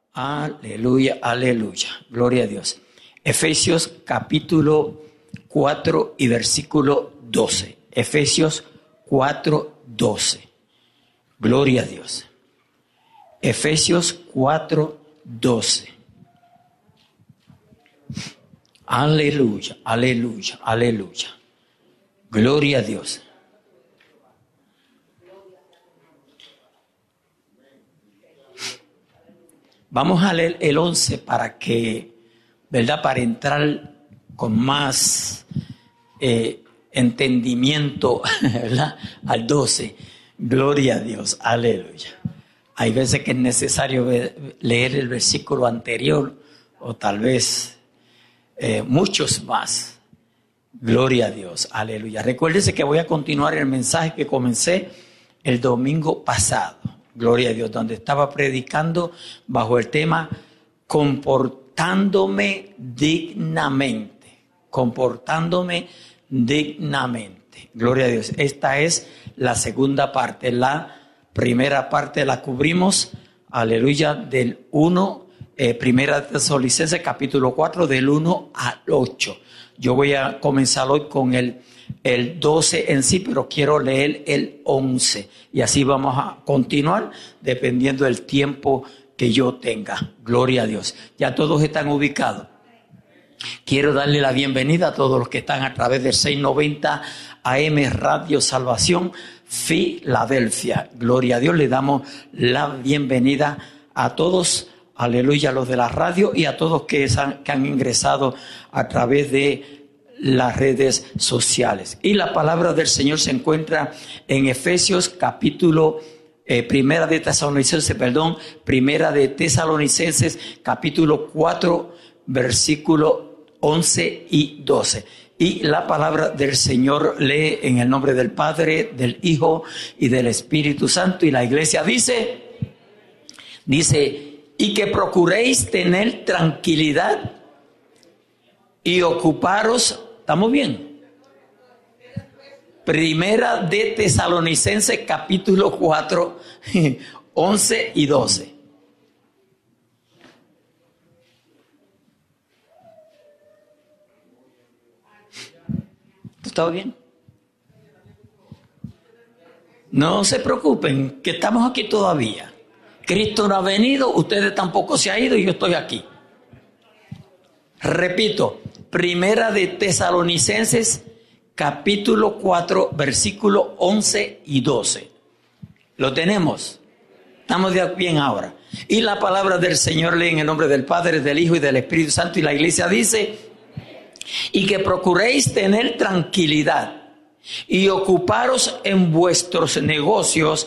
Aleluya, aleluya. Gloria a Dios. Efesios capítulo 4 y versículo 12. Efesios 4, 12. Gloria a Dios. Efesios 4, 12. Aleluya, aleluya, aleluya. Gloria a Dios. Vamos a leer el 11 para que, ¿verdad? Para entrar con más entendimiento, ¿verdad? Al 12. Gloria a Dios, aleluya. Hay veces que es necesario leer el versículo anterior o tal vez muchos más. Gloria a Dios, aleluya. Recuérdese que voy a continuar el mensaje que comencé el domingo pasado. Gloria a Dios, donde estaba predicando bajo el tema comportándome dignamente. Comportándome dignamente. Gloria a Dios. Esta es la segunda parte. La primera parte la cubrimos, aleluya, del 1, Primera Tesalonicenses capítulo 4, del 1 al 8. Yo voy a comenzar hoy con el 12 en sí, pero quiero leer el 11. Y así vamos a continuar dependiendo del tiempo que yo tenga. Gloria a Dios. Ya todos están ubicados. Quiero darle la bienvenida a todos los que están a través del 690 AM Radio Salvación Filadelfia. Gloria a Dios. Le damos la bienvenida a todos. Aleluya, a los de la radio y a todos que han ingresado a través de las redes sociales. Y la palabra del Señor se encuentra en Efesios capítulo Primera de Tesalonicenses capítulo 4 versículo 11 y 12. Y la palabra del Señor lee en el nombre del Padre, del Hijo y del Espíritu Santo. Y la iglesia dice, y que procuréis tener tranquilidad y ocuparos. ¿Estamos bien? Primera de Tesalonicenses capítulo 4, 11 y 12. ¿Todo bien? No se preocupen, que estamos aquí todavía. Cristo no ha venido, ustedes tampoco se han ido y yo estoy aquí. Repito, Primera de Tesalonicenses, capítulo 4, versículo 11 y 12. ¿Lo tenemos? Estamos bien ahora. Y la palabra del Señor lee en el nombre del Padre, del Hijo y del Espíritu Santo. Y la iglesia dice, y que procuréis tener tranquilidad y ocuparos en vuestros negocios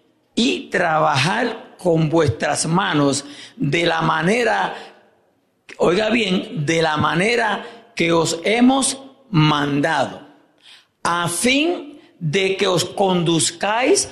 y trabajar con vuestras manos de la manera, oiga bien, de la manera que os hemos mandado, a fin de que os conduzcáis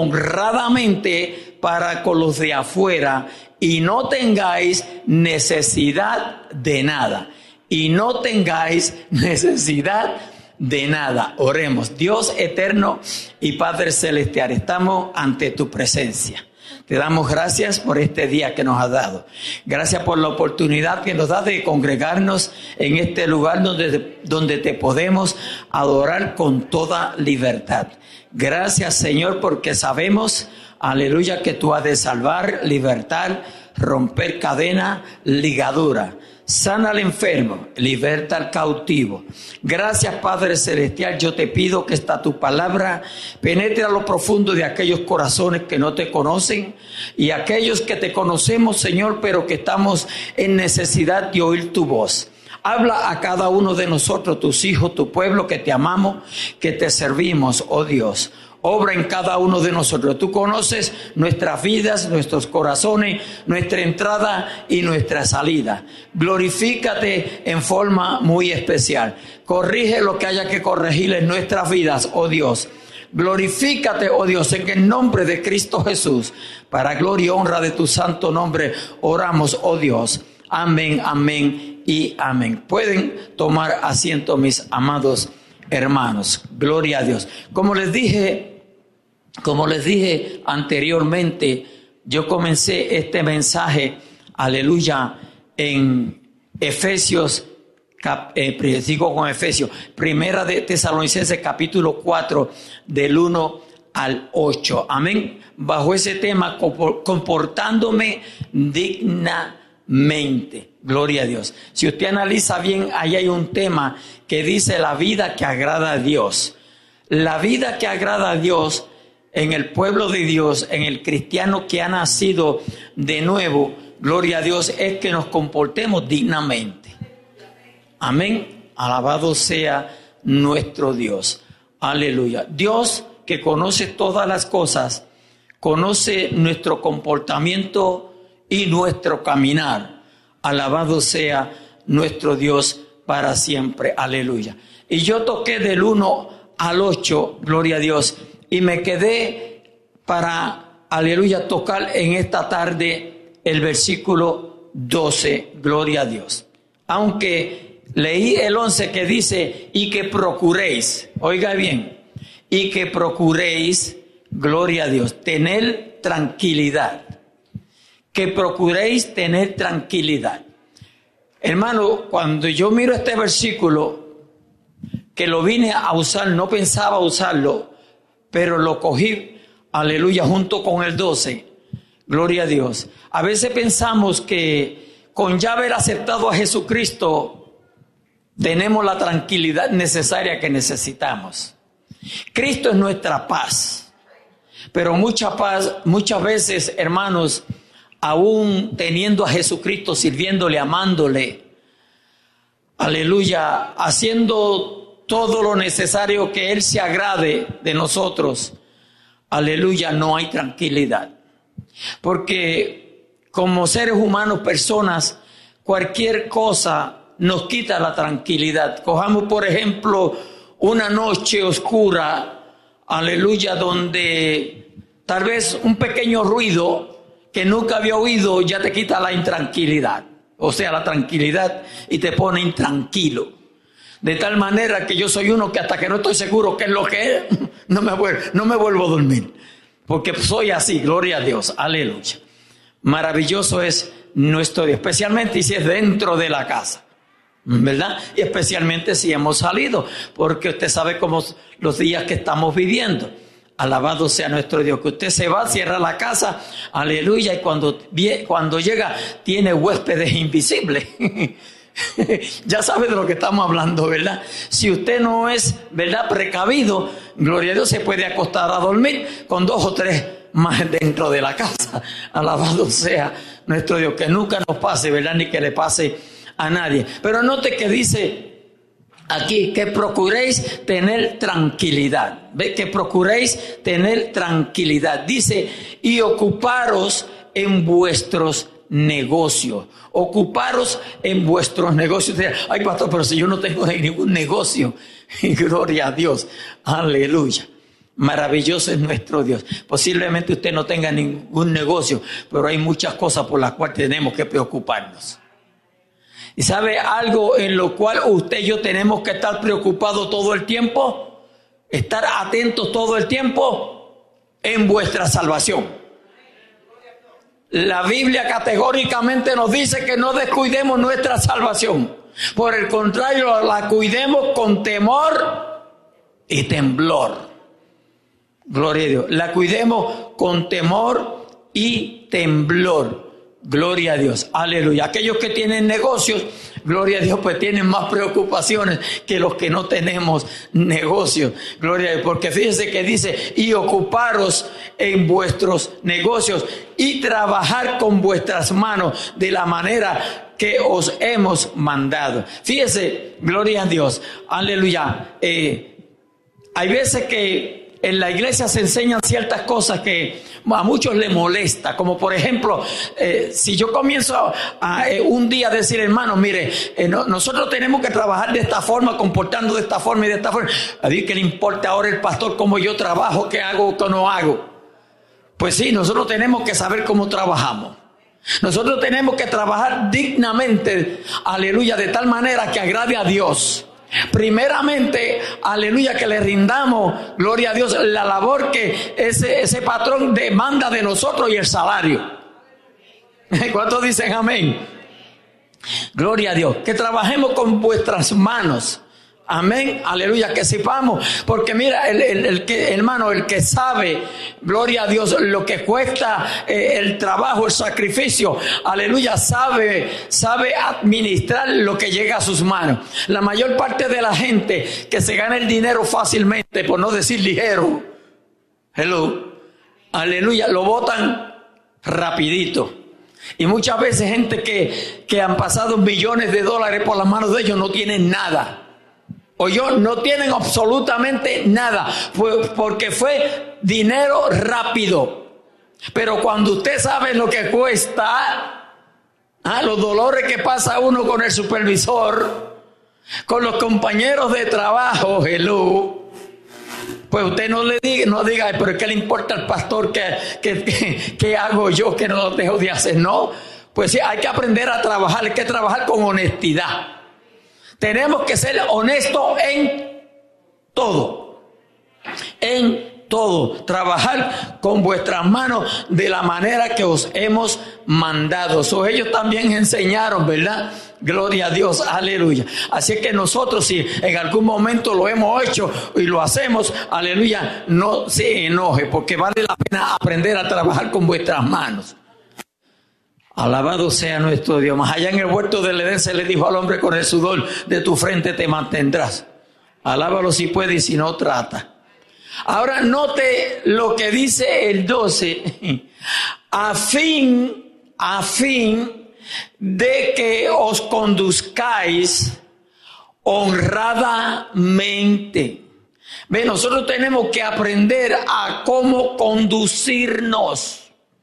honradamente para con los de afuera y no tengáis necesidad de nada. Y no tengáis necesidad de nada. Oremos. Dios eterno y Padre celestial, estamos ante tu presencia. Te damos gracias por este día que nos has dado. Gracias por la oportunidad que nos das de congregarnos en este lugar donde te podemos adorar con toda libertad. Gracias, Señor, porque sabemos, aleluya, que tú has de salvar, libertar, romper cadena, ligadura. Sana al enfermo, liberta al cautivo. Gracias, Padre Celestial. Yo te pido que esta tu palabra penetre a lo profundo de aquellos corazones que no te conocen y aquellos que te conocemos, Señor, pero que estamos en necesidad de oír tu voz. Habla a cada uno de nosotros, tus hijos, tu pueblo, que te amamos, que te servimos, oh Dios. Obra en cada uno de nosotros. Tú conoces nuestras vidas, nuestros corazones, nuestra entrada y nuestra salida. Glorifícate en forma muy especial. Corrige lo que haya que corregir en nuestras vidas, oh Dios. Glorifícate, oh Dios, en el nombre de Cristo Jesús. Para gloria y honra de tu santo nombre oramos, oh Dios. Amén, amén y amén. Pueden tomar asiento, mis amados hermanos. Gloria a Dios. Como les dije anteriormente, yo comencé este mensaje, aleluya, en Efesios, sigo con Efesios, Primera de Tesalonicenses capítulo 4, del 1 al 8. Amén. Bajo ese tema, comportándome dignamente. Gloria a Dios. Si usted analiza bien, ahí hay un tema que dice la vida que agrada a Dios. La vida que agrada a Dios en el pueblo de Dios, en el cristiano que ha nacido de nuevo, gloria a Dios, es que nos comportemos dignamente. Amén. Alabado sea nuestro Dios. Aleluya. Dios, que conoce todas las cosas, conoce nuestro comportamiento y nuestro caminar. Alabado sea nuestro Dios para siempre. Aleluya. Y yo toqué del 1 al 8, gloria a Dios, y me quedé para, aleluya, tocar en esta tarde el versículo 12, gloria a Dios. Aunque leí el 11 que dice, y que procuréis, oiga bien, y que procuréis, gloria a Dios, tener tranquilidad. Que procuréis tener tranquilidad. Hermano, cuando yo miro este versículo, que lo vine a usar, no pensaba usarlo, pero lo cogí, aleluya, junto con el 12. Gloria a Dios. A veces pensamos que con ya haber aceptado a Jesucristo, tenemos la tranquilidad necesaria que necesitamos. Cristo es nuestra paz. Pero muchas veces, hermanos, aún teniendo a Jesucristo, sirviéndole, amándole, aleluya, haciendo todo lo necesario que Él se agrade de nosotros, aleluya, no hay tranquilidad. Porque como seres humanos, personas, cualquier cosa nos quita la tranquilidad. Cojamos, por ejemplo, una noche oscura, aleluya, donde tal vez un pequeño ruido que nunca había oído ya te quita la intranquilidad. O sea, la tranquilidad, y te pone intranquilo. De tal manera que yo soy uno que hasta que no estoy seguro qué es lo que es, no me vuelvo a dormir. Porque soy así, gloria a Dios, aleluya. Maravilloso es nuestro Dios, especialmente si es dentro de la casa, ¿verdad? Y especialmente si hemos salido, porque usted sabe cómo los días que estamos viviendo. Alabado sea nuestro Dios, que usted se va, cierra la casa, aleluya, y cuando llega tiene huéspedes invisibles. Ya sabe de lo que estamos hablando, ¿verdad? Si usted no es, ¿verdad?, precavido, gloria a Dios, se puede acostar a dormir con 2 o 3 más dentro de la casa. Alabado sea nuestro Dios, que nunca nos pase, ¿verdad?, ni que le pase a nadie. Pero note que dice aquí que procuréis tener tranquilidad. ¿Ve? Que procuréis tener tranquilidad. Dice, y ocuparos en vuestros negocios. Ocuparos en vuestros negocios. Ay, pastor, pero si yo no tengo ningún negocio. Gloria a Dios. Aleluya. Maravilloso es nuestro Dios. Posiblemente usted no tenga ningún negocio, pero hay muchas cosas por las cuales tenemos que preocuparnos. ¿Y sabe algo en lo cual usted y yo tenemos que estar preocupados todo el tiempo? Estar atentos todo el tiempo en vuestra salvación. La Biblia categóricamente nos dice que no descuidemos nuestra salvación. Por el contrario, la cuidemos con temor y temblor. Gloria a Dios. La cuidemos con temor y temblor. Gloria a Dios, aleluya. Aquellos que tienen negocios, gloria a Dios, pues tienen más preocupaciones que los que no tenemos negocios. Gloria a Dios, porque fíjense que dice, y ocuparos en vuestros negocios y trabajar con vuestras manos de la manera que os hemos mandado. Fíjese, gloria a Dios, aleluya. Hay veces que en la iglesia se enseñan ciertas cosas que a muchos les molesta, como por ejemplo, si yo comienzo un día a decir, hermano, mire, nosotros tenemos que trabajar de esta forma, comportando de esta forma y de esta forma. A Dios que le importa ahora el pastor cómo yo trabajo, qué hago, qué no hago. Pues sí, nosotros tenemos que saber cómo trabajamos. Nosotros tenemos que trabajar dignamente, aleluya, de tal manera que agrade a Dios. Primeramente, aleluya, que le rindamos, gloria a Dios, la labor que ese patrón demanda de nosotros y el salario. ¿Cuántos dicen amén? Gloria a Dios. Que trabajemos con vuestras manos. Amén, aleluya, que sepamos, porque mira, el que sabe, gloria a Dios, lo que cuesta el trabajo, el sacrificio, aleluya, sabe administrar lo que llega a sus manos. La mayor parte de la gente que se gana el dinero fácilmente, por no decir ligero, aleluya, lo botan rapidito. Y muchas veces gente que han pasado millones de dólares por las manos de ellos no tienen nada. No tienen absolutamente nada, porque fue dinero rápido. Pero cuando usted sabe lo que cuesta, los dolores que pasa uno con el supervisor, con los compañeros de trabajo, pues usted no diga, pero ¿qué le importa al pastor? ¿Qué hago yo que no lo dejo de hacer? No, pues sí, hay que aprender a trabajar, hay que trabajar con honestidad. Tenemos que ser honestos en todo. En todo. Trabajar con vuestras manos de la manera que os hemos mandado. Ellos también enseñaron, ¿verdad? Gloria a Dios, aleluya. Así que nosotros, si en algún momento lo hemos hecho y lo hacemos, aleluya, no se enoje, porque vale la pena aprender a trabajar con vuestras manos. Alabado sea nuestro Dios. Más allá en el huerto del Edén se le dijo al hombre: con el sudor de tu frente te mantendrás. Alábalo si puede y si no, trata. Ahora note lo que dice el 12. A fin de que os conduzcáis honradamente. Nosotros tenemos que aprender a cómo conducirnos.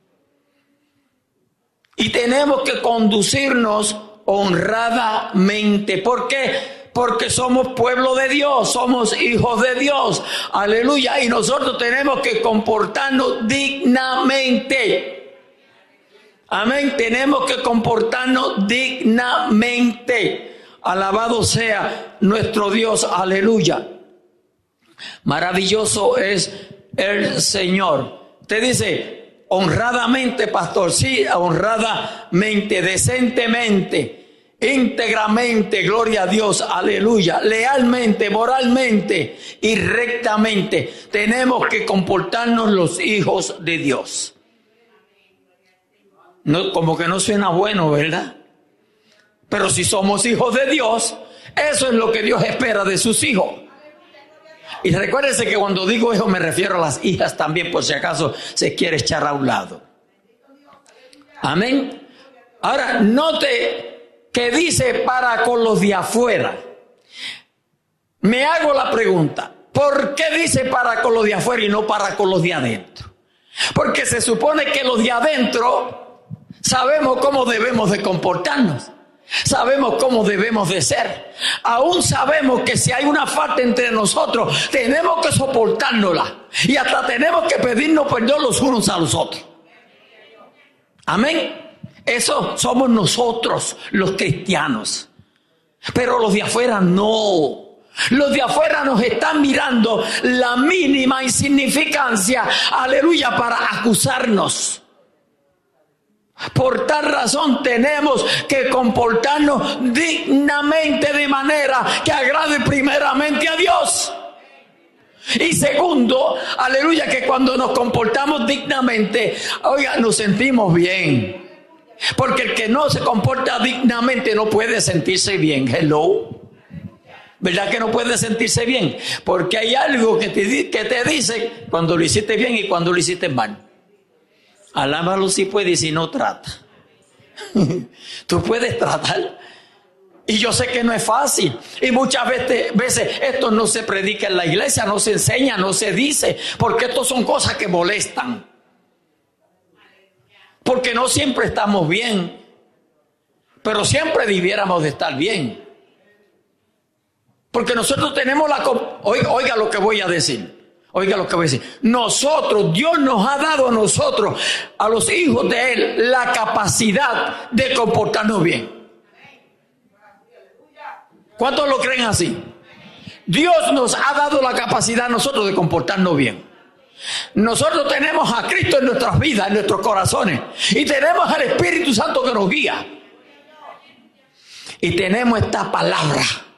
Y tenemos que conducirnos honradamente. ¿Por qué? Porque somos pueblo de Dios, somos hijos de Dios. Aleluya. Y nosotros tenemos que comportarnos dignamente. Amén. Tenemos que comportarnos dignamente. Alabado sea nuestro Dios. Aleluya. Maravilloso es el Señor. Te dice: honradamente, pastor, sí, honradamente, decentemente, íntegramente, gloria a Dios, aleluya, lealmente, moralmente y rectamente. Tenemos que comportarnos los hijos de Dios. No, como que no suena bueno, ¿verdad? Pero si somos hijos de Dios, eso es lo que Dios espera de sus hijos. Y recuérdense que cuando digo hijo me refiero a las hijas también, por si acaso se quiere echar a un lado. Amén. Ahora, note que dice para con los de afuera. Me hago la pregunta, ¿por qué dice para con los de afuera y no para con los de adentro? Porque se supone que los de adentro sabemos cómo debemos de comportarnos. Sabemos cómo debemos de ser. Aún sabemos que si hay una falta entre nosotros, tenemos que soportárnosla. Y hasta tenemos que pedirnos perdón los unos a los otros. Amén. Eso somos nosotros, los cristianos. Pero los de afuera no. Los de afuera nos están mirando la mínima insignificancia, aleluya, para acusarnos. Por tal razón tenemos que comportarnos dignamente, de manera que agrade primeramente a Dios. Y segundo, aleluya, que cuando nos comportamos dignamente, oiga, nos sentimos bien. Porque el que no se comporta dignamente no puede sentirse bien. Hello. ¿Verdad que no puede sentirse bien? Porque hay algo que te dice cuando lo hiciste bien y cuando lo hiciste mal. Alábalo si puede y si no, trata. Tú puedes tratar. Y yo sé que no es fácil. Y muchas veces esto no se predica en la iglesia, no se enseña, no se dice. Porque esto son cosas que molestan. Porque no siempre estamos bien. Pero siempre debiéramos de estar bien. Porque nosotros tenemos oiga lo que voy a decir. Oiga lo que voy a decir. Nosotros, Dios nos ha dado a nosotros, a los hijos de Él, la capacidad de comportarnos bien. ¿Cuántos lo creen así? Dios nos ha dado la capacidad a nosotros de comportarnos bien. Nosotros tenemos a Cristo en nuestras vidas, en nuestros corazones. Y tenemos al Espíritu Santo que nos guía. Y tenemos esta palabra.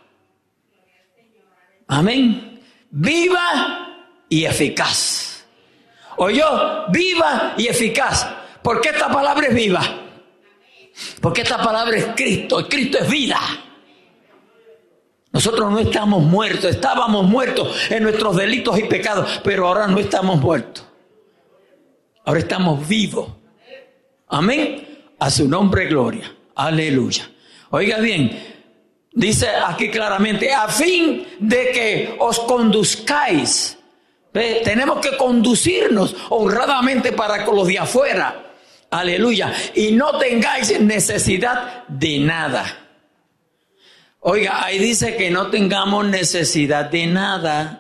Amén. Viva y eficaz. ¿Oyó? Viva y eficaz. ¿Por qué esta palabra es viva? Porque esta palabra es Cristo. Y Cristo es vida. Nosotros no estamos muertos. Estábamos muertos en nuestros delitos y pecados. Pero ahora no estamos muertos. Ahora estamos vivos. Amén. A su nombre gloria. Aleluya. Oiga bien. Dice aquí claramente, a fin de que os conduzcáis. ¿Ve? Tenemos que conducirnos honradamente para con los de afuera. Aleluya. Y no tengáis necesidad de nada. Oiga, ahí dice que no tengamos necesidad de nada.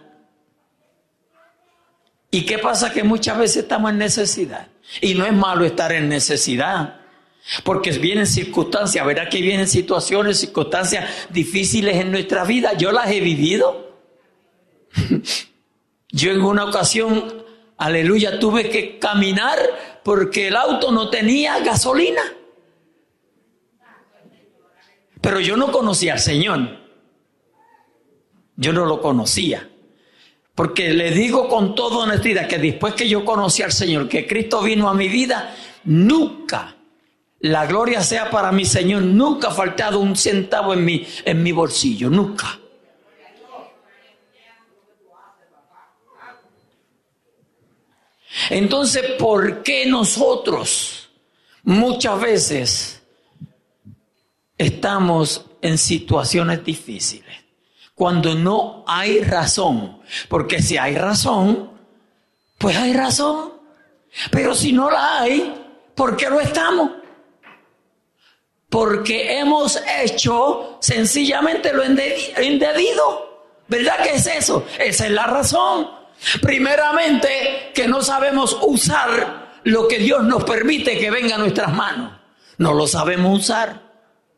¿Y qué pasa? Que muchas veces estamos en necesidad. Y no es malo estar en necesidad. Porque vienen circunstancias, ¿verdad? Que vienen situaciones, circunstancias difíciles en nuestra vida. Yo las he vivido. Yo en una ocasión, aleluya, tuve que caminar porque el auto no tenía gasolina. Pero yo no conocía al Señor. Yo no lo conocía. Porque le digo con toda honestidad que después que yo conocí al Señor, que Cristo vino a mi vida, nunca, la gloria sea para mi Señor, nunca ha faltado un centavo en mi bolsillo, nunca. Entonces, ¿por qué nosotros muchas veces estamos en situaciones difíciles? Cuando no hay razón. Porque si hay razón, pues hay razón. Pero si no la hay, ¿por qué lo estamos? Porque hemos hecho sencillamente lo indebido. ¿Verdad que es eso? Esa es la razón. Primeramente, que no sabemos usar lo que Dios nos permite que venga a nuestras manos. No lo sabemos usar.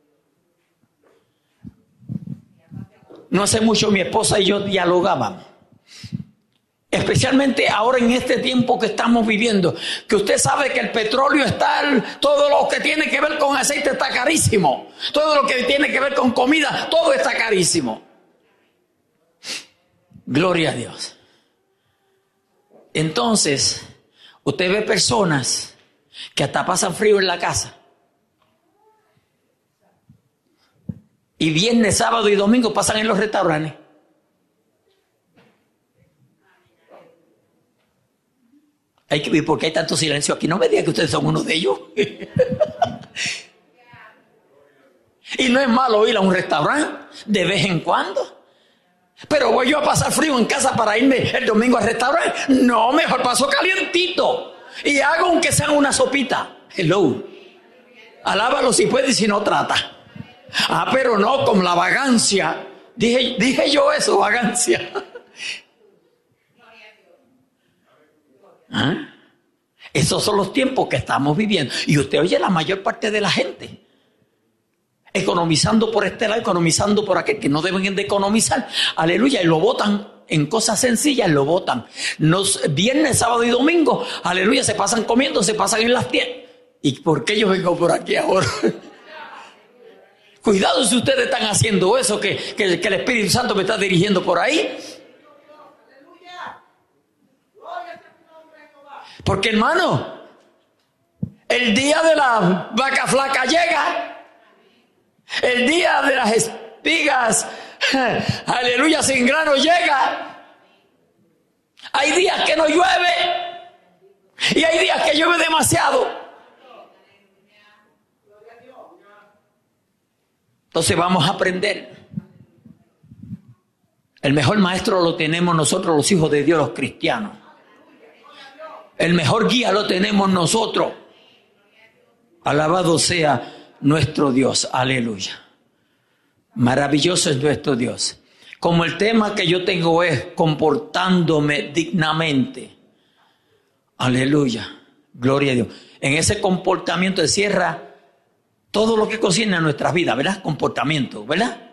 No hace mucho mi esposa y yo dialogábamos. Especialmente ahora en este tiempo que estamos viviendo, que usted sabe que el petróleo está, todo lo que tiene que ver con aceite está carísimo. Todo lo que tiene que ver con comida, todo está carísimo. Gloria a Dios. Entonces, usted ve personas que hasta pasan frío en la casa. Y viernes, sábado y domingo pasan en los restaurantes. ¿Por qué hay tanto silencio aquí? No me digan que ustedes son uno de ellos. Y no es malo ir a un restaurante de vez en cuando. Pero voy yo a pasar frío en casa para irme el domingo al restaurante. No, mejor paso calientito. Y hago aunque sea una sopita. Hello. Alábalo si puede y si no trata. Ah, pero no, con la vagancia. Dije yo eso, vagancia. ¿Ah? Esos son los tiempos que estamos viviendo. Y usted oye la mayor parte de la gente economizando por este lado, economizando por aquel, que no deben de economizar. Aleluya, y lo botan en cosas sencillas, lo botan. Viernes, sábado y domingo, aleluya, se pasan comiendo, se pasan en las tiendas. ¿Y por qué yo vengo por aquí ahora? Cuidado si ustedes están haciendo eso, que el Espíritu Santo me está dirigiendo por ahí. Porque, hermano, el día de la vaca flaca llega. El día de las espigas, aleluya, sin grano llega. Hay días que no llueve. Y hay días que llueve demasiado. Entonces vamos a aprender. El mejor maestro lo tenemos nosotros, los hijos de Dios, los cristianos. El mejor guía lo tenemos nosotros. Alabado sea nuestro Dios. Aleluya. Maravilloso es nuestro Dios. Como el tema que yo tengo es comportándome dignamente. Aleluya. Gloria a Dios. En ese comportamiento encierra todo lo que concierne a nuestras vidas, ¿verdad? Comportamiento, ¿verdad?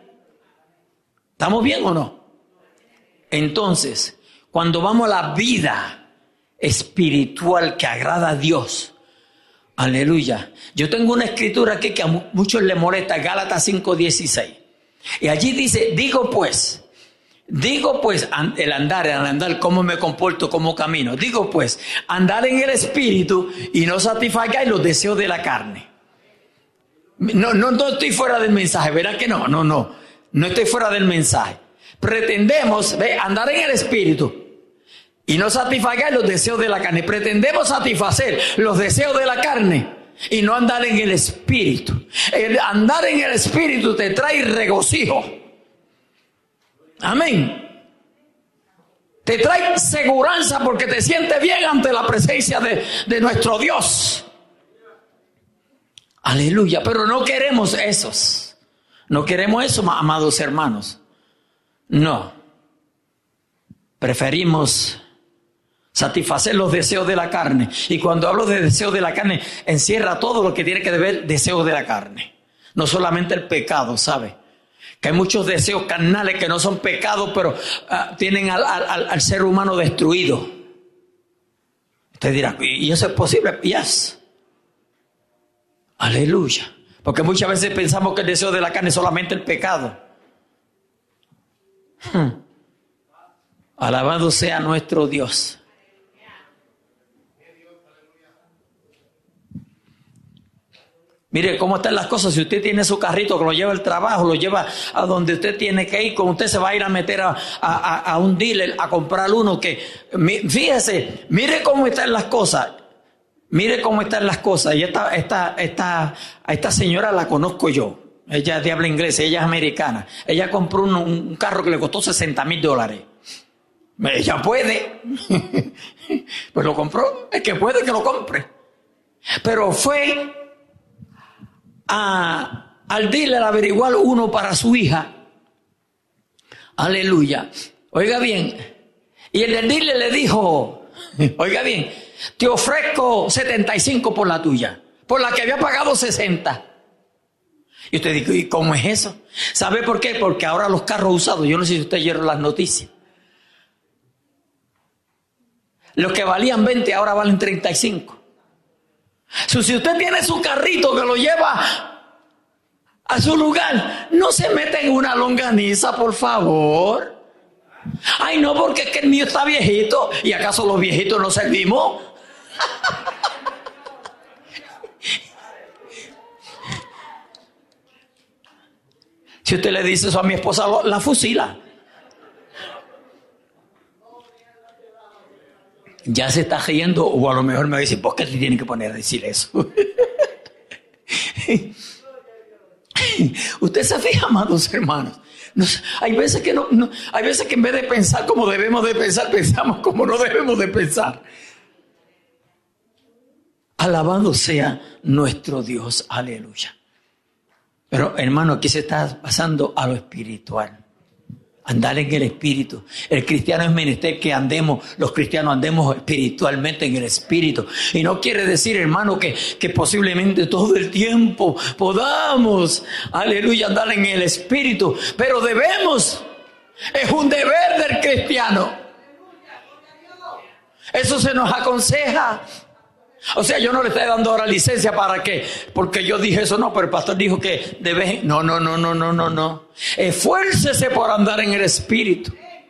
¿Estamos bien o no? Entonces, cuando vamos a la vida espiritual que agrada a Dios. Aleluya. Yo tengo una escritura aquí que a muchos les molesta, Gálatas 5:16. Y allí dice, digo pues, el andar, cómo me comporto, cómo camino. Digo pues, andar en el espíritu y no satisfagáis los deseos de la carne. No estoy fuera del mensaje, ¿verdad que no? No estoy fuera del mensaje. Pretendemos andar en el espíritu y no satisfagáis los deseos de la carne. Pretendemos satisfacer los deseos de la carne y no andar en el espíritu. El andar en el espíritu te trae regocijo. Amén. Te trae seguranza porque te sientes bien ante la presencia de nuestro Dios. Aleluya. Pero no queremos esos. No queremos eso, amados hermanos. No. Preferimos satisfacer los deseos de la carne. Y cuando hablo de deseos de la carne, encierra todo lo que tiene que ver deseos de la carne. No solamente el pecado, ¿sabe? Que hay muchos deseos carnales que no son pecados, pero tienen al ser humano destruido. Usted dirá, ¿y eso es posible? Yes. Aleluya. Porque muchas veces pensamos que el deseo de la carne es solamente el pecado. Alabado sea nuestro Dios. Mire cómo están las cosas. Si usted tiene su carrito que lo lleva al trabajo, lo lleva a donde usted tiene que ir, como usted se va a ir a meter a un dealer a comprar uno que, fíjese, mire cómo están las cosas. Mire cómo están las cosas. Y a esta señora la conozco yo. Ella es de habla inglesa, ella es americana. Ella compró un carro que le costó $60,000. Ella puede. Pues lo compró. Es que puede que lo compre. Pero fue al dealer a averiguar uno para su hija. Aleluya. Oiga bien. Y el del dealer le dijo, oiga bien, te ofrezco 75 por la tuya, por la que había pagado 60. Y usted dice, ¿y cómo es eso? ¿Sabe por qué? Porque ahora los carros usados, yo no sé si usted oyeron las noticias, los que valían 20 ahora valen 35. Si usted tiene su carrito que lo lleva a su lugar, no se meta en una longaniza, por favor. Ay, no, porque es que el mío está viejito. ¿Y acaso los viejitos no servimos? Si usted le dice eso a mi esposa, la fusila. Ya se está riendo, o a lo mejor me va a decir, ¿por qué te tiene que poner a decir eso? Usted se fija, amados hermanos. Hay veces que hay veces que en vez de pensar como debemos de pensar, pensamos como no debemos de pensar. Alabado sea nuestro Dios, aleluya. Pero hermano, aquí se está pasando a lo espiritual. Andar en el espíritu. El cristiano es menester que los cristianos andemos espiritualmente en el espíritu. Y no quiere decir, hermano, que posiblemente todo el tiempo podamos, aleluya, andar en el espíritu. Pero debemos, es un deber del cristiano. Eso se nos aconseja. O sea, yo no le estoy dando ahora licencia porque yo dije eso, no, pero el pastor dijo que debe. No. Esfuércese por andar en el espíritu.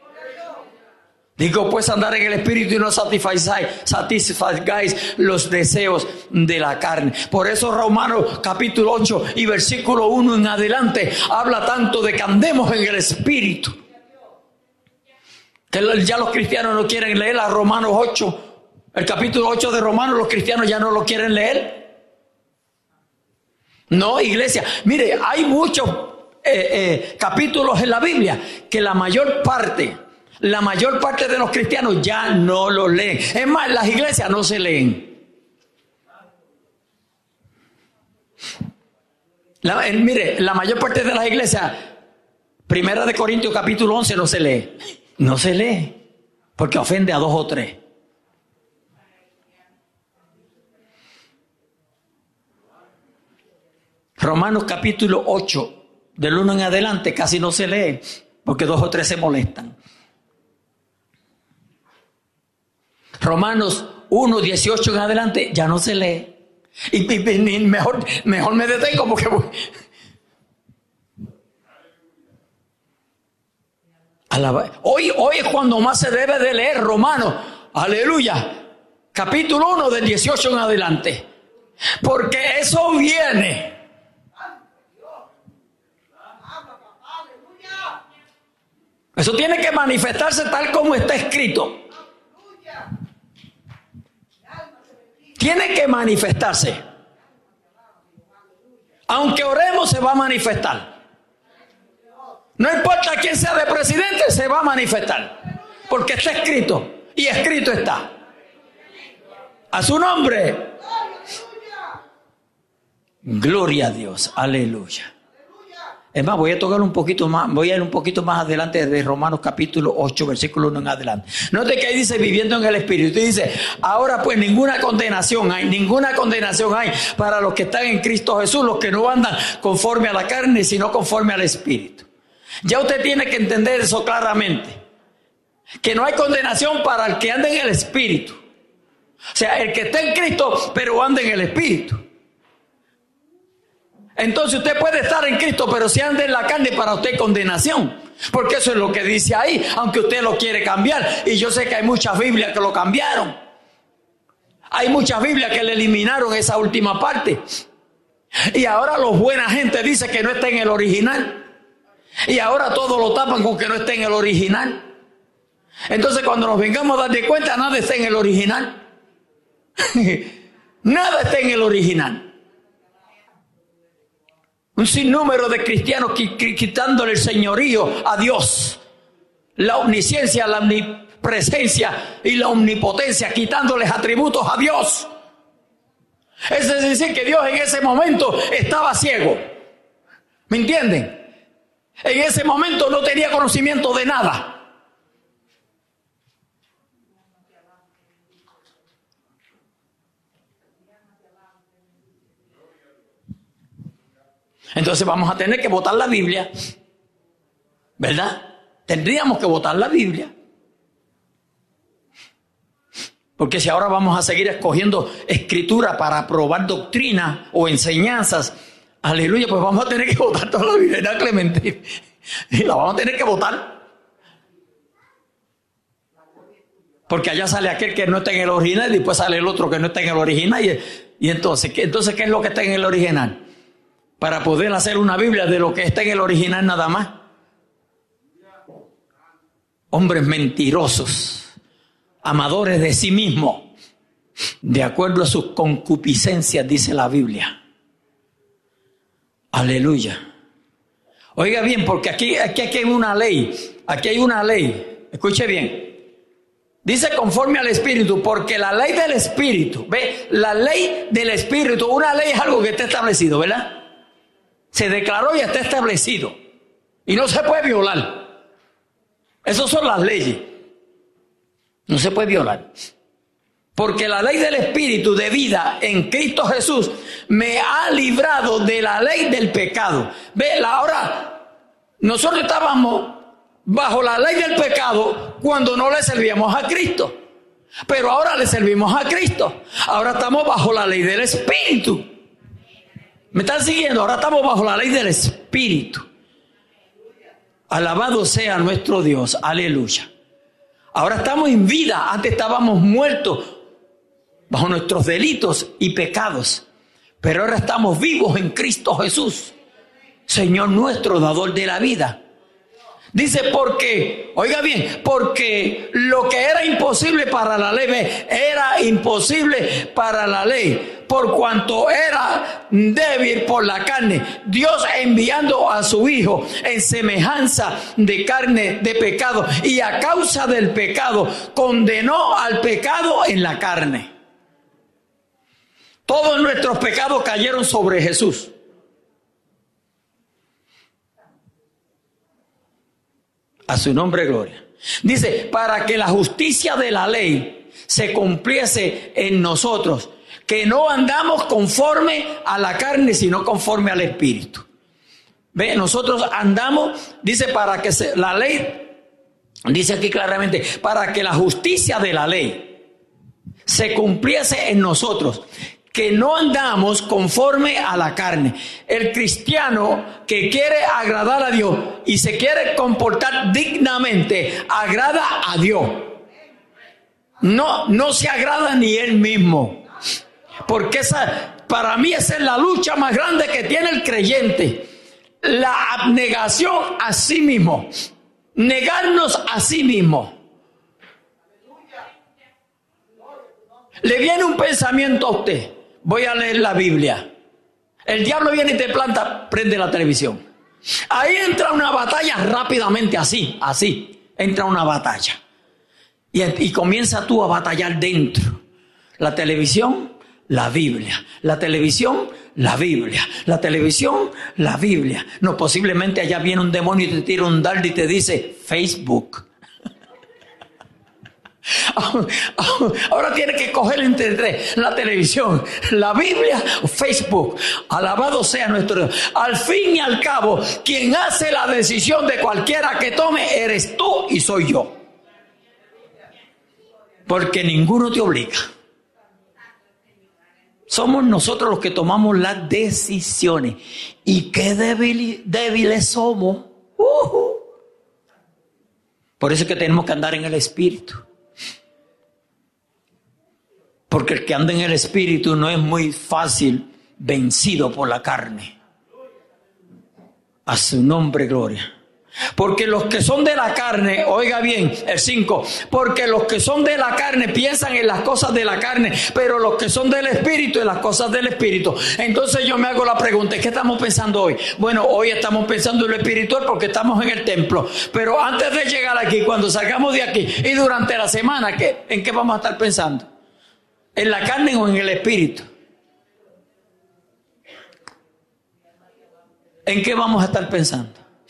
Digo, pues andar en el espíritu y no satisfagáis los deseos de la carne. Por eso Romanos capítulo 8 y versículo 1 en adelante habla tanto de que andemos en el espíritu. Que ya los cristianos no quieren leer a Romanos 8. El capítulo 8 de Romanos, los cristianos ya no lo quieren leer. No, iglesia. Mire, hay muchos capítulos en la Biblia que la mayor parte de los cristianos ya no los leen. Es más, las iglesias no se leen. Mire, la mayor parte de las iglesias, 1 Corintios capítulo 11 no se lee. No se lee porque ofende a 2 o 3. Romanos capítulo 8, del 1 en adelante, casi no se lee, porque 2 o 3 se molestan. Romanos 1, 18 en adelante ya no se lee. Y mejor me detengo porque voy. Hoy es cuando más se debe de leer Romanos. Aleluya. Capítulo 1 del 18 en adelante. Porque eso viene. Eso tiene que manifestarse tal como está escrito. Tiene que manifestarse. Aunque oremos, se va a manifestar. No importa quién sea de presidente, se va a manifestar. Porque está escrito. Y escrito está. A su nombre. Gloria a Dios. Aleluya. Es más, voy a tocar un poquito más, voy a ir un poquito más adelante de Romanos capítulo 8, versículo 1 en adelante. Note que ahí dice, viviendo en el Espíritu. Y dice, ahora pues ninguna condenación hay para los que están en Cristo Jesús, los que no andan conforme a la carne, sino conforme al Espíritu. Ya usted tiene que entender eso claramente. Que no hay condenación para el que anda en el Espíritu. O sea, el que está en Cristo, pero anda en el Espíritu. Entonces usted puede estar en Cristo, pero si anda en la carne, para usted condenación. Porque eso es lo que dice ahí, aunque usted lo quiere cambiar. Y yo sé que hay muchas Biblias que lo cambiaron. Hay muchas Biblias que le eliminaron esa última parte. Y ahora los buena gente dice que no está en el original. Y ahora todo lo tapan con que no está en el original. Entonces cuando nos vengamos a dar de cuenta, nada está en el original. Nada está en el original. Un sinnúmero de cristianos quitándole el señorío a Dios, la omnisciencia, la omnipresencia y la omnipotencia, quitándoles atributos a Dios. Es decir, que Dios en ese momento estaba ciego. ¿Me entienden? En ese momento no tenía conocimiento de nada. Entonces vamos a tener que votar la Biblia, ¿verdad? Tendríamos que votar la Biblia. Porque si ahora vamos a seguir escogiendo escritura para probar doctrina o enseñanzas, aleluya, pues vamos a tener que votar toda la Biblia, ¿verdad, Clemente? Y la vamos a tener que votar. Porque allá sale aquel que no está en el original y después sale el otro que no está en el original. Y entonces, ¿qué es lo que está en el original? Para poder hacer una Biblia de lo que está en el original nada más. Hombres mentirosos, amadores de sí mismos, de acuerdo a sus concupiscencias, dice la Biblia. Aleluya. Oiga bien, porque aquí hay una ley. Aquí hay una ley. Escuche bien. Dice conforme al Espíritu, porque la ley del Espíritu, ve, la ley del Espíritu, una ley es algo que está establecido, ¿verdad? Se declaró y está establecido. Y no se puede violar. Esas son las leyes. No se puede violar. Porque la ley del Espíritu de vida en Cristo Jesús me ha librado de la ley del pecado. Ve, ahora nosotros estábamos bajo la ley del pecado cuando no le servíamos a Cristo. Pero ahora le servimos a Cristo. Ahora estamos bajo la ley del Espíritu. ¿Me están siguiendo? Ahora estamos bajo la ley del Espíritu. Alabado sea nuestro Dios. Aleluya. Ahora estamos en vida. Antes estábamos muertos bajo nuestros delitos y pecados. Pero ahora estamos vivos en Cristo Jesús, Señor nuestro, dador de la vida. Dice porque, oiga bien, porque lo que era imposible para la ley, era imposible para la ley, por cuanto era débil por la carne. Dios enviando a su Hijo en semejanza de carne de pecado, y a causa del pecado condenó al pecado en la carne. Todos nuestros pecados cayeron sobre Jesús. A su nombre, gloria. Dice, para que la justicia de la ley se cumpliese en nosotros, que no andamos conforme a la carne, sino conforme al Espíritu. Ve, nosotros andamos, dice, para que la ley, dice aquí claramente, para que la justicia de la ley, se cumpliese en nosotros, que no andamos conforme a la carne. El cristiano que quiere agradar a Dios y se quiere comportar dignamente, agrada a Dios. No se agrada ni él mismo. Porque para mí esa es la lucha más grande que tiene el creyente. La abnegación a sí mismo. Negarnos a sí mismo. Le viene un pensamiento a usted. Voy a leer la Biblia. El diablo viene y te planta, prende la televisión. Ahí entra una batalla rápidamente, así. Entra una batalla. Y comienza tú a batallar dentro. La televisión, la Biblia. La televisión, la Biblia. La televisión, la Biblia. No, posiblemente allá viene un demonio y te tira un dardo y te dice Facebook. Ahora tiene que coger entre tres: la televisión, la Biblia o Facebook. Alabado sea nuestro Dios. Al fin y al cabo, quien hace la decisión de cualquiera que tome eres tú y soy yo. Porque ninguno te obliga. Somos nosotros los que tomamos las decisiones. Y qué débiles somos. Por eso es que tenemos que andar en el Espíritu. Porque el que anda en el Espíritu no es muy fácil vencido por la carne. A su nombre, gloria. Porque los que son de la carne, oiga bien, el 5, porque los que son de la carne piensan en las cosas de la carne, pero los que son del Espíritu en las cosas del Espíritu. Entonces yo me hago la pregunta: ¿qué estamos pensando hoy? Bueno, hoy estamos pensando en lo espiritual porque estamos en el templo. Pero antes de llegar aquí, cuando salgamos de aquí y durante la semana, ¿en qué vamos a estar pensando? ¿En la carne o en el Espíritu? ¿En qué vamos a estar pensando?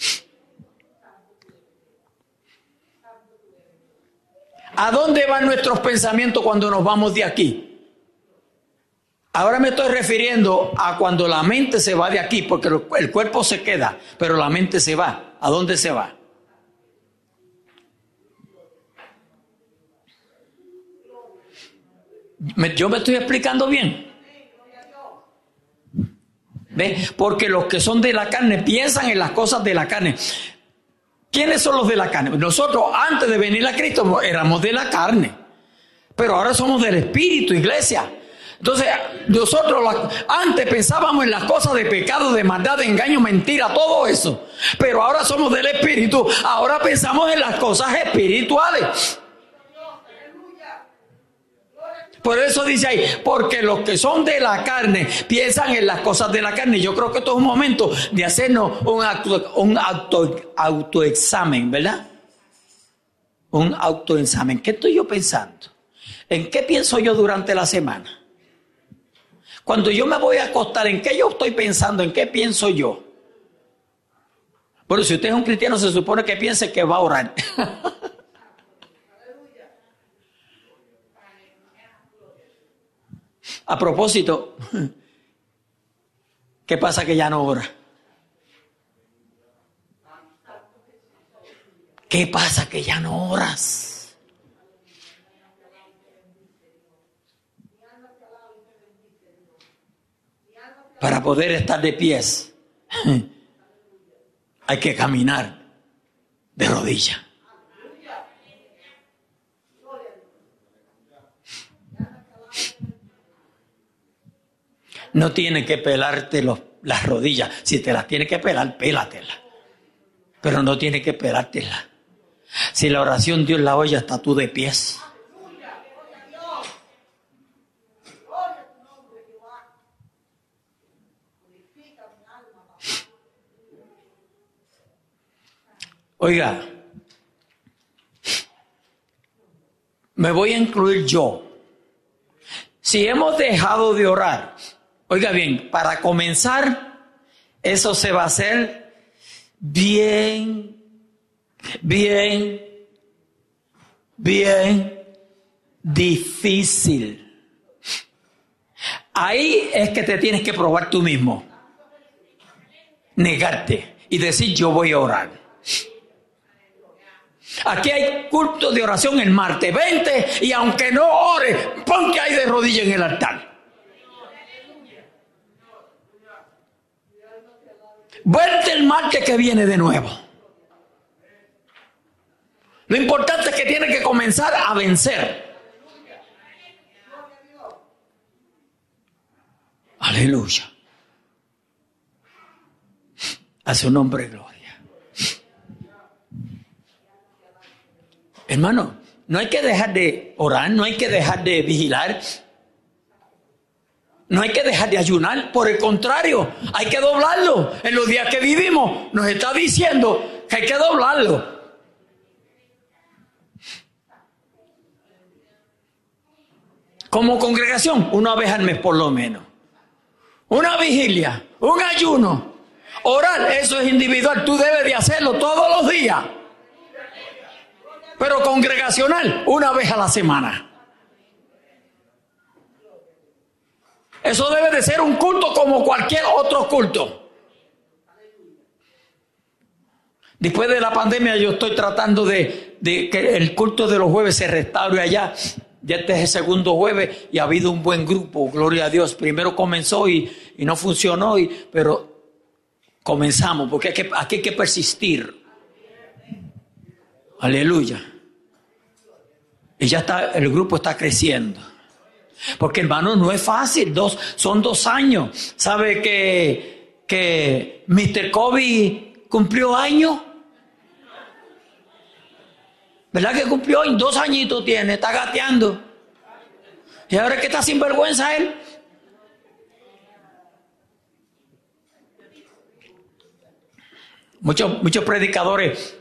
¿A dónde van nuestros pensamientos cuando nos vamos de aquí? Ahora me estoy refiriendo a cuando la mente se va de aquí, porque el cuerpo se queda, pero la mente se va. ¿A dónde se va? ¿Yo me estoy explicando bien? ¿Ve? Porque los que son de la carne piensan en las cosas de la carne. ¿Quiénes son los de la carne? Nosotros antes de venir a Cristo éramos de la carne, pero ahora somos del Espíritu, iglesia. Entonces nosotros antes pensábamos en las cosas de pecado, de maldad, de engaño, mentira, todo eso. Pero ahora somos del Espíritu, ahora pensamos en las cosas espirituales. Por eso dice ahí, porque los que son de la carne piensan en las cosas de la carne. Yo creo que esto es un momento de hacernos un autoexamen, ¿verdad? Un autoexamen. ¿Qué estoy yo pensando? ¿En qué pienso yo durante la semana? Cuando yo me voy a acostar, ¿en qué yo estoy pensando? ¿En qué pienso yo? Bueno, si usted es un cristiano, se supone que piense que va a orar. A propósito, ¿qué pasa que ya no ora? ¿Qué pasa que ya no oras? Para poder estar de pies, hay que caminar de rodillas. No tiene que pelarte las rodillas. Si te las tiene que pelar, pélatelas. Pero no tiene que pelártelas. Si la oración Dios la oye, hasta tú de pies. Oiga, me voy a incluir yo. Si hemos dejado de orar, oiga bien, para comenzar, eso se va a hacer bien difícil. Ahí es que te tienes que probar tú mismo. Negarte y decir: yo voy a orar. Aquí hay culto de oración el martes. Vente y aunque no ores, ponte ahí de rodillas en el altar. Vente el martes que viene de nuevo. Lo importante es que tiene que comenzar a vencer. Aleluya. A su nombre gloria. Hermano, no hay que dejar de orar, no hay que dejar de vigilar, no hay que dejar de ayunar. Por el contrario, hay que doblarlo. En los días que vivimos nos está diciendo que hay que doblarlo. Como congregación, una vez al mes por lo menos. Una vigilia, un ayuno. Orar, eso es individual. Tú debes de hacerlo todos los días. Pero congregacional, una vez a la semana. Eso debe de ser un culto como cualquier otro culto. Después de la pandemia yo estoy tratando de que el culto de los jueves se restaure allá. Ya este es el segundo jueves y ha habido un buen grupo, gloria a Dios. Primero comenzó y no funcionó, pero comenzamos porque aquí hay que persistir. Aleluya. Y ya está, el grupo está creciendo. Porque hermano, no es fácil, son 2 años. ¿Sabe que Mr. Kobe cumplió años? ¿Verdad que cumplió? 2 añitos tiene, está gateando. ¿Y ahora es que está sin vergüenza él? Muchos predicadores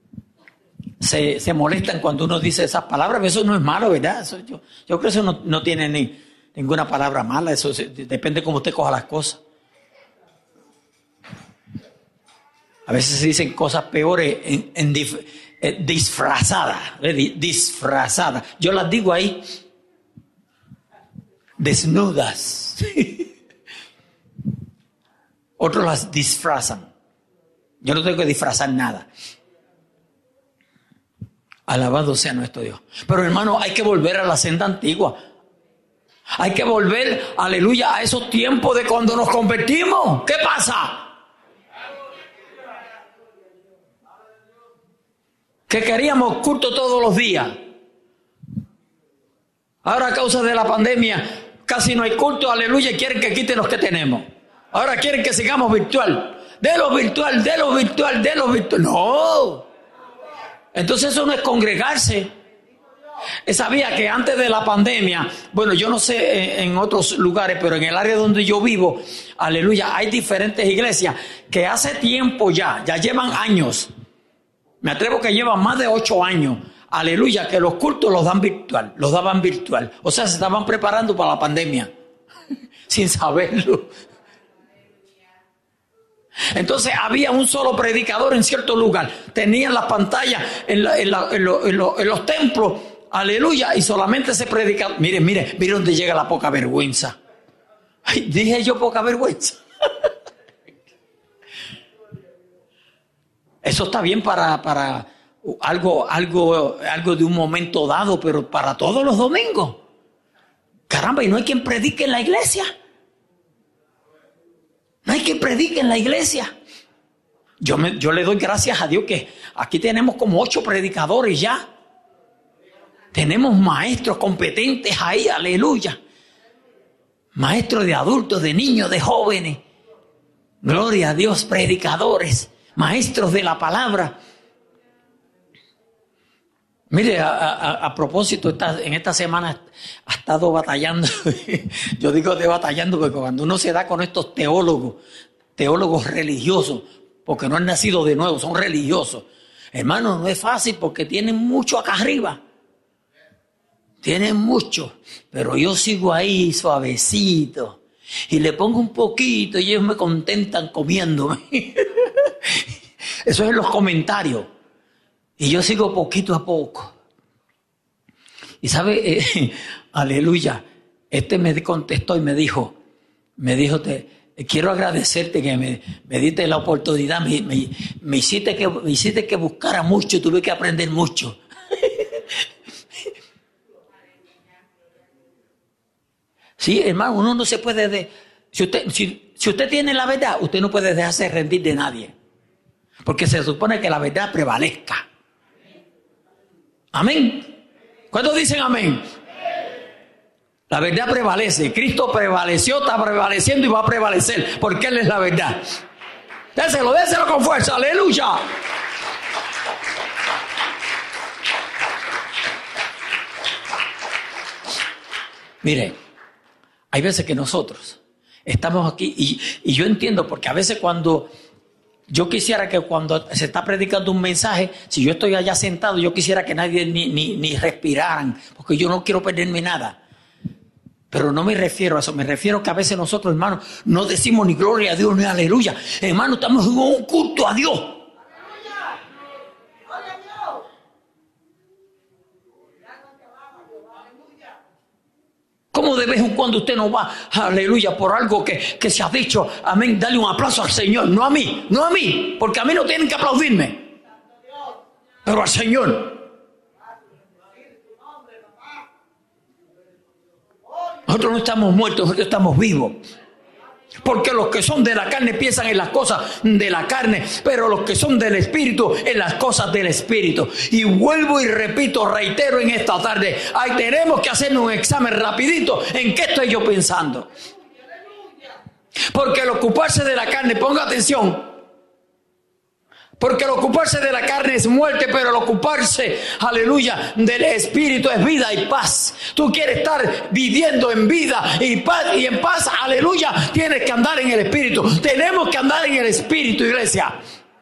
se molestan cuando uno dice esas palabras, pero eso no es malo, ¿verdad? Yo creo que eso no tiene ninguna palabra mala, eso depende de cómo usted coja las cosas. A veces se dicen cosas peores disfrazadas, disfrazadas. Yo las digo ahí, desnudas. Otros las disfrazan. Yo no tengo que disfrazar nada. Alabado sea nuestro Dios. Pero hermano, hay que volver a la senda antigua. Hay que volver, aleluya, a esos tiempos de cuando nos convertimos. ¿Qué pasa? Que queríamos culto todos los días. Ahora a causa de la pandemia casi no hay culto, aleluya, y quieren que quiten los que tenemos. Ahora quieren que sigamos virtual. De lo virtual. No. Entonces eso no es congregarse. Sabía que antes de la pandemia, bueno, yo no sé en otros lugares, pero en el área donde yo vivo, aleluya, hay diferentes iglesias que hace tiempo ya llevan años. Me atrevo que llevan más de 8 años, aleluya, que los cultos los daban virtual. O sea, se estaban preparando para la pandemia, sin saberlo. Entonces había un solo predicador en cierto lugar. Tenían las pantallas en los templos, aleluya, y solamente ese predicador. Mire dónde llega la poca vergüenza. Ay, dije yo poca vergüenza. Eso está bien para algo de un momento dado, pero para todos los domingos. Caramba, y no hay quien predique en la iglesia. No hay que predique en la iglesia. Yo le doy gracias a Dios que aquí tenemos como 8 predicadores ya. Tenemos maestros competentes ahí, aleluya. Maestros de adultos, de niños, de jóvenes. Gloria a Dios, predicadores, maestros de la palabra. Mire, a propósito, en esta semana ha estado batallando. Yo digo de batallando porque cuando uno se da con estos teólogos religiosos, porque no han nacido de nuevo, son religiosos. Hermano, no es fácil porque tienen mucho acá arriba. Tienen mucho, pero yo sigo ahí suavecito. Y le pongo un poquito y ellos me contentan comiéndome. Eso es en los comentarios. Y yo sigo poquito a poco. Y sabe, aleluya, me contestó y me dijo, quiero agradecerte que me diste la oportunidad, me hiciste que buscara mucho, tuve que aprender mucho. Sí, hermano, uno no se puede... Si usted tiene la verdad, usted no puede dejarse rendir de nadie. Porque se supone que la verdad prevalezca. Amén. ¿Cuántos dicen amén? La verdad prevalece. Cristo prevaleció, está prevaleciendo y va a prevalecer. Porque Él es la verdad. Déselo con fuerza. Aleluya. Mire, hay veces que nosotros estamos aquí y yo entiendo, porque a veces cuando yo quisiera que cuando se está predicando un mensaje, si yo estoy allá sentado, yo quisiera que nadie ni respiraran, porque yo no quiero perderme nada. Pero no me refiero a eso, me refiero que a veces nosotros, hermanos, no decimos ni gloria a Dios ni aleluya. Hermano, estamos en un culto a Dios. ¿Cómo de vez en cuando usted no va, aleluya, por algo que se ha dicho? Amén, dale un aplauso al Señor, no a mí, porque a mí no tienen que aplaudirme, pero al Señor. Nosotros no estamos muertos, nosotros estamos vivos. Porque los que son de la carne piensan en las cosas de la carne, pero los que son del Espíritu en las cosas del Espíritu. Y vuelvo y repito, reitero en esta tarde, ahí tenemos que hacernos un examen rapidito. ¿En qué estoy yo pensando? Porque el ocuparse de la carne, ponga atención, porque el ocuparse de la carne es muerte, pero el ocuparse, aleluya, del Espíritu es vida y paz. Tú quieres estar viviendo en vida y paz y en paz, aleluya, tienes que andar en el Espíritu. Tenemos que andar en el Espíritu, iglesia.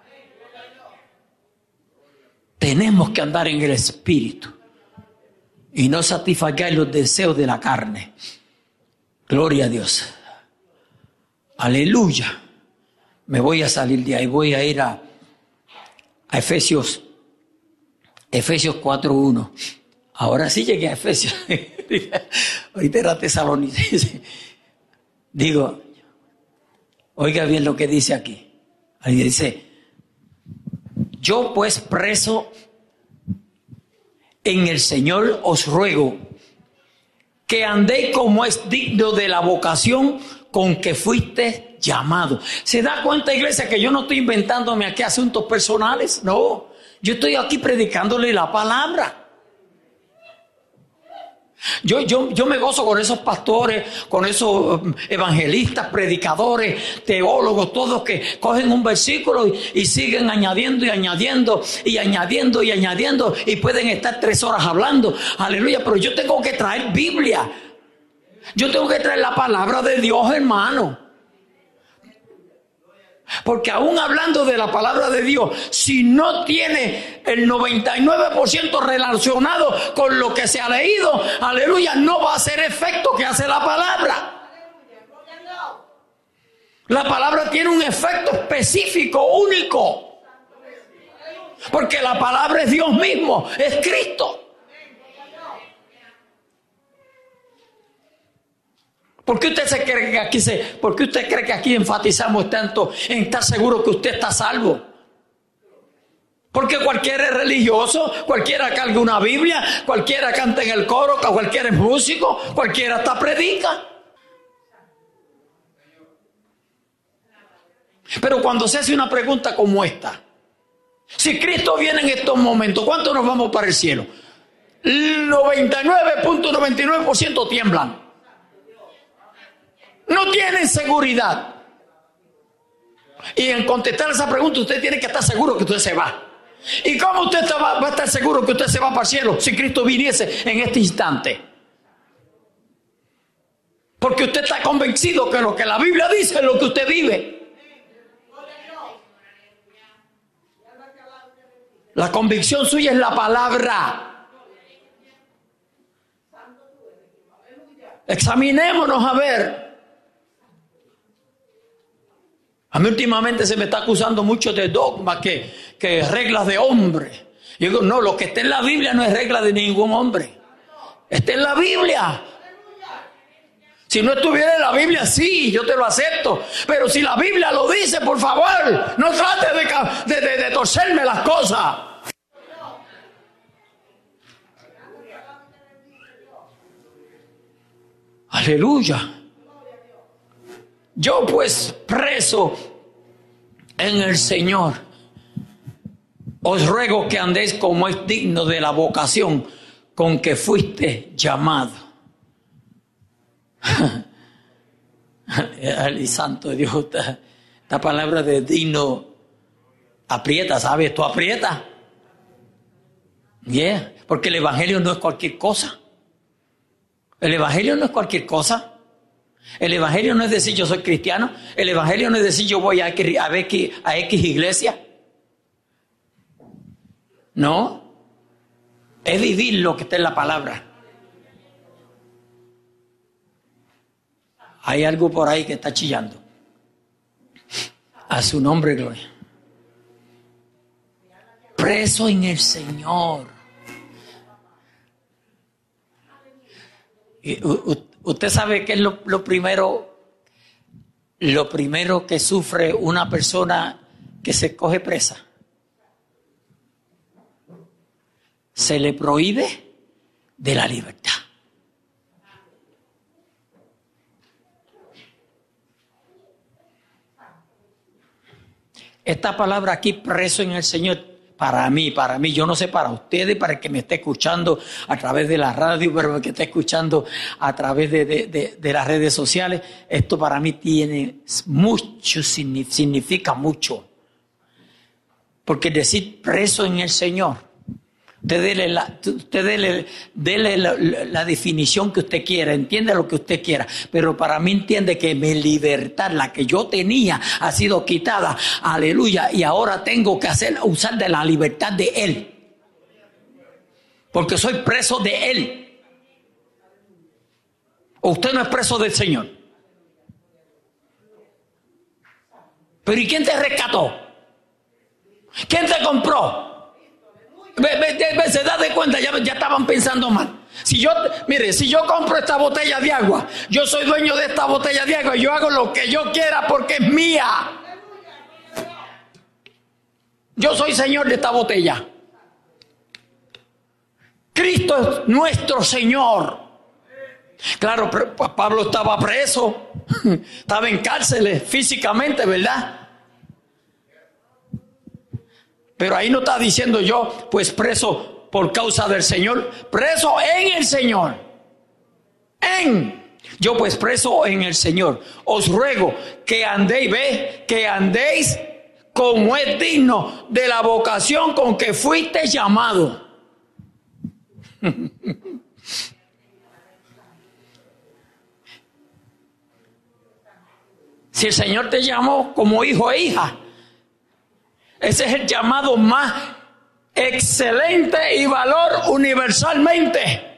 Tenemos que andar en el Espíritu y no satisfacer los deseos de la carne. Gloria a Dios. Aleluya. Me voy a salir de ahí, voy a ir a Efesios 4:1. Ahora sí llegué a Efesios. Ahorita era Tesalonicenses. Digo, oiga bien lo que dice aquí. Ahí dice, yo pues preso en el Señor os ruego que andéis como es digno de la vocación con que fuiste llamado. ¿Se da cuenta, iglesia, que yo no estoy inventándome aquí asuntos personales? No, yo estoy aquí predicándole la palabra. Yo me gozo con esos pastores, con esos evangelistas, predicadores, teólogos, todos que cogen un versículo y siguen añadiendo y añadiendo y añadiendo y añadiendo y pueden estar 3 horas hablando. Aleluya, pero yo tengo que traer Biblia. Yo tengo que traer la palabra de Dios, hermano. Porque aún hablando de la palabra de Dios, si no tiene el 99% relacionado con lo que se ha leído, aleluya, no va a hacer efecto que hace la palabra. La palabra tiene un efecto específico, único. Porque la palabra es Dios mismo, es Cristo. ¿Por qué usted cree que aquí enfatizamos tanto en estar seguro que usted está salvo? Porque cualquiera es religioso, cualquiera carga una Biblia, cualquiera canta en el coro, cualquiera es músico, cualquiera hasta predica. Pero cuando se hace una pregunta como esta, si Cristo viene en estos momentos, ¿cuántos nos vamos para el cielo? El 99.99% tiemblan. No tienen seguridad. Y en contestar esa pregunta usted tiene que estar seguro que usted se va. ¿Y cómo usted va a estar seguro que usted se va para el cielo si Cristo viniese en este instante? Porque usted está convencido que lo que la Biblia dice es lo que usted vive. La convicción suya es la palabra. Examinémonos a ver. A mí últimamente se me está acusando mucho de dogma, que reglas de hombre. Yo digo, no, lo que está en la Biblia no es regla de ningún hombre. Está en la Biblia. Si no estuviera en la Biblia, sí, yo te lo acepto. Pero si la Biblia lo dice, por favor, no trate de torcerme las cosas. Aleluya. Yo pues preso en el Señor, os ruego que andéis como es digno de la vocación con que fuiste llamado. El santo Dios, esta palabra de digno aprieta, ¿sabes? Tú aprietas. Yeah. Porque el evangelio no es cualquier cosa. El evangelio no es cualquier cosa. El evangelio no es decir yo soy cristiano. El evangelio no es decir yo voy a X iglesia. No. Es vivir lo que está en la palabra. Hay algo por ahí que está chillando. A su nombre, gloria. Preso en el Señor. Usted sabe qué es lo primero que sufre una persona que se coge presa. Se le prohíbe de la libertad. Esta palabra aquí, preso en el Señor, para mí, yo no sé para ustedes, para el que me esté escuchando a través de la radio, pero el que esté escuchando a través de las redes sociales, esto para mí tiene mucho, significa mucho. Porque decir preso en el Señor, usted dele la definición que usted quiera, entiende lo que usted quiera, pero para mí entiende que mi libertad, la que yo tenía, ha sido quitada, aleluya, y ahora tengo que usar de la libertad de Él, porque soy preso de Él. ¿O usted no es preso del Señor? ¿Pero y quién te rescató? ¿Quién te compró? Se da de cuenta, ya estaban pensando mal. Si yo compro esta botella de agua, yo soy dueño de esta botella de agua y yo hago lo que yo quiera porque es mía. Yo soy señor de esta botella. Cristo es nuestro Señor. Claro, Pablo estaba preso, estaba en cárceles físicamente, ¿verdad? Pero ahí no está diciendo yo, pues preso por causa del Señor, preso en el Señor. Yo pues preso en el Señor. Os ruego que andéis como es digno de la vocación con que fuiste llamado. Si el Señor te llamó como hijo e hija, ese es el llamado más excelente y valor universalmente.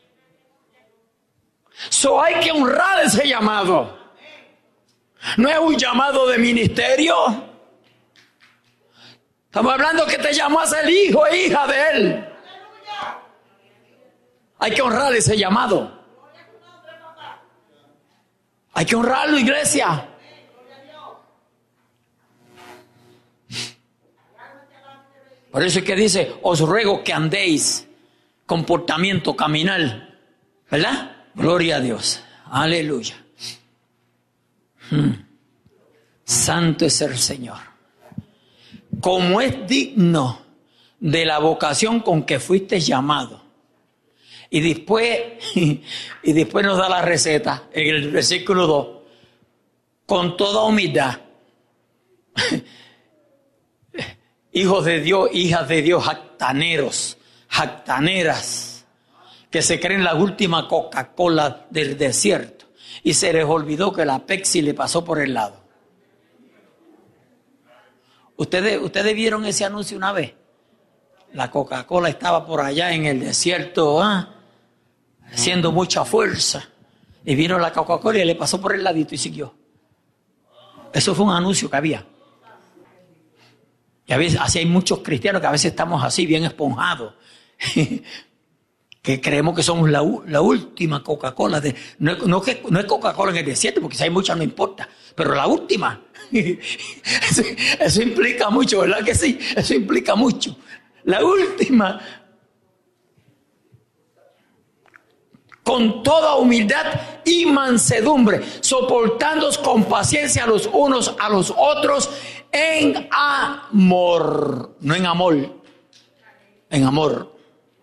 Hay que honrar ese llamado. No es un llamado de ministerio. Estamos hablando que te llamó a ser hijo e hija de Él. Hay que honrar ese llamado. Hay que honrarlo, iglesia. Por eso es que dice, os ruego que andéis, comportamiento, caminar, ¿verdad? Gloria a Dios, aleluya. Santo es el Señor. Como es digno de la vocación con que fuiste llamado. Y después nos da la receta, en el versículo 2, con toda humildad. Hijos de Dios, hijas de Dios, jactaneras, que se creen la última Coca-Cola del desierto y se les olvidó que la Pepsi le pasó por el lado. ¿Ustedes vieron ese anuncio una vez? La Coca-Cola estaba por allá en el desierto, haciendo mucha fuerza, y vino la Coca-Cola y le pasó por el ladito y siguió. Eso fue un anuncio que había. Y a veces, así hay muchos cristianos que a veces estamos así, bien esponjados. que creemos que somos la última Coca-Cola. No es Coca-Cola en el desierto, porque si hay muchas no importa, pero la última. Eso implica mucho, ¿verdad que sí? Eso implica mucho. La última. Con toda humildad y mansedumbre, soportándoos con paciencia los unos a los otros en amor, no en amor, en amor.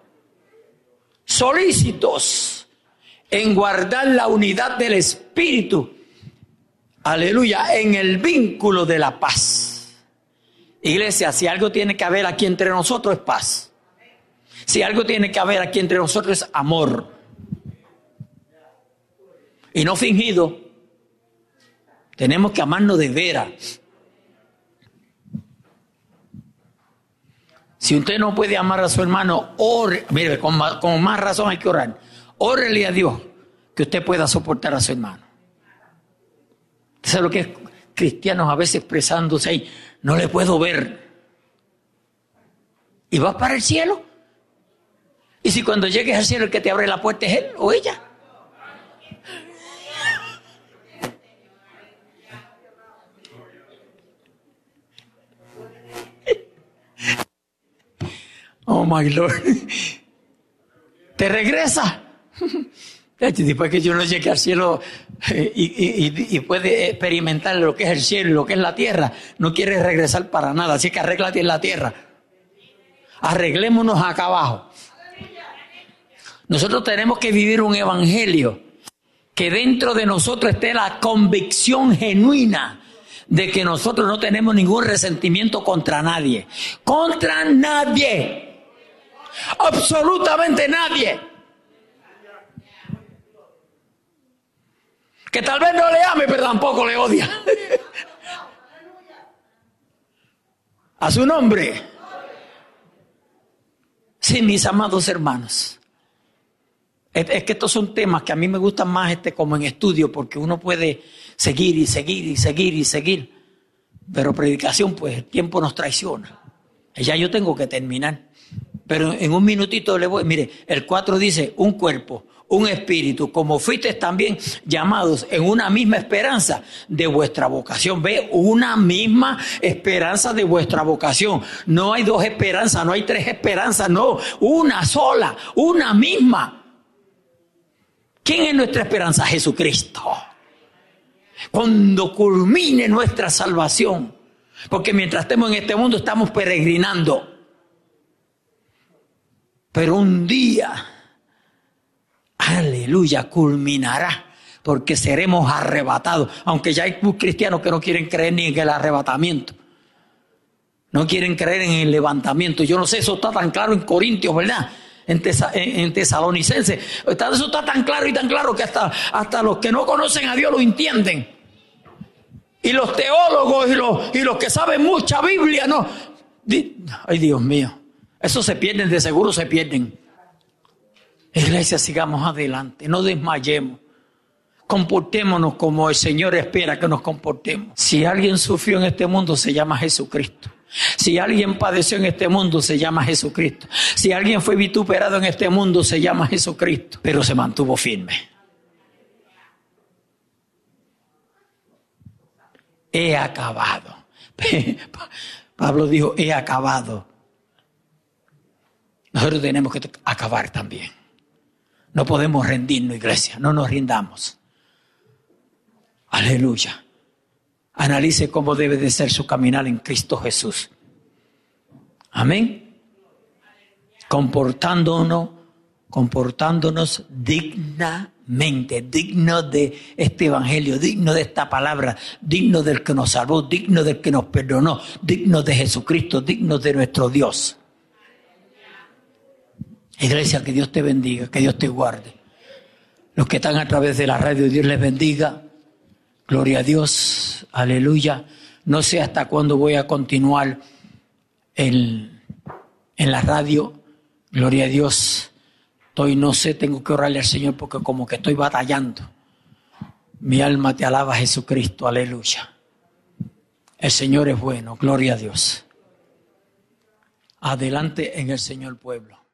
Solícitos en guardar la unidad del Espíritu, aleluya, en el vínculo de la paz. Iglesia, si algo tiene que haber aquí entre nosotros es paz. Si algo tiene que haber aquí entre nosotros es amor. Y no fingido. Tenemos que amarnos de veras. Si usted no puede amar a su hermano, ore. Mire, con más razón hay que orar. Órele a Dios que usted pueda soportar a su hermano. ¿Usted sabe lo que es cristianos a veces expresándose ahí? No le puedo ver. ¿Y vas para el cielo? ¿Y si cuando llegues al cielo el que te abre la puerta es él o ella? Oh my Lord. ¿Te regresa? Después que yo no llegue al cielo y puede experimentar lo que es el cielo y lo que es la tierra, no quiere regresar para nada. Así que arréglate en la tierra. Arreglémonos acá abajo. Nosotros tenemos que vivir un evangelio que dentro de nosotros esté la convicción genuina de que nosotros no tenemos ningún resentimiento contra nadie. Contra nadie. Absolutamente nadie. Que tal vez no le ame, pero tampoco le odia. A su nombre. Sí, mis amados hermanos. Es que estos son temas que a mí me gustan más como en estudio, porque uno puede seguir y seguir y seguir y seguir. Pero predicación, pues el tiempo nos traiciona. Ya yo tengo que terminar. Pero en un minutito le voy. Mire, el 4 dice, un cuerpo, un espíritu, como fuisteis también llamados en una misma esperanza de vuestra vocación. Ve, una misma esperanza de vuestra vocación. No hay dos esperanzas, no hay tres esperanzas, no, una sola, una misma. ¿Quién es nuestra esperanza? Jesucristo. Cuando culmine nuestra salvación, porque mientras estemos en este mundo estamos peregrinando. Pero un día, aleluya, culminará, porque seremos arrebatados. Aunque ya hay cristianos que no quieren creer ni en el arrebatamiento. No quieren creer en el levantamiento. Yo no sé, eso está tan claro en Corintios, ¿verdad? En Tesalonicenses. Eso está tan claro y tan claro que hasta los que no conocen a Dios lo entienden. Y los teólogos y los que saben mucha Biblia, no. Ay, Dios mío. Esos se pierden, de seguro se pierden. Iglesia, sigamos adelante, no desmayemos. Comportémonos como el Señor espera que nos comportemos. Si alguien sufrió en este mundo, se llama Jesucristo. Si alguien padeció en este mundo, se llama Jesucristo. Si alguien fue vituperado en este mundo, se llama Jesucristo. Pero se mantuvo firme. He acabado. Pablo dijo, he acabado. Nosotros tenemos que acabar también. No podemos rendirnos, iglesia. No nos rindamos. Aleluya. Analice cómo debe de ser su caminar en Cristo Jesús. Amén. Comportándonos dignamente, digno de este evangelio, digno de esta palabra, digno del que nos salvó, digno del que nos perdonó, digno de Jesucristo, digno de nuestro Dios. Iglesia, que Dios te bendiga, que Dios te guarde. Los que están a través de la radio, Dios les bendiga. Gloria a Dios, aleluya. No sé hasta cuándo voy a continuar en la radio. Gloria a Dios. No sé, tengo que orarle al Señor porque como que estoy batallando. Mi alma te alaba, Jesucristo, aleluya. El Señor es bueno, gloria a Dios. Adelante en el Señor, pueblo.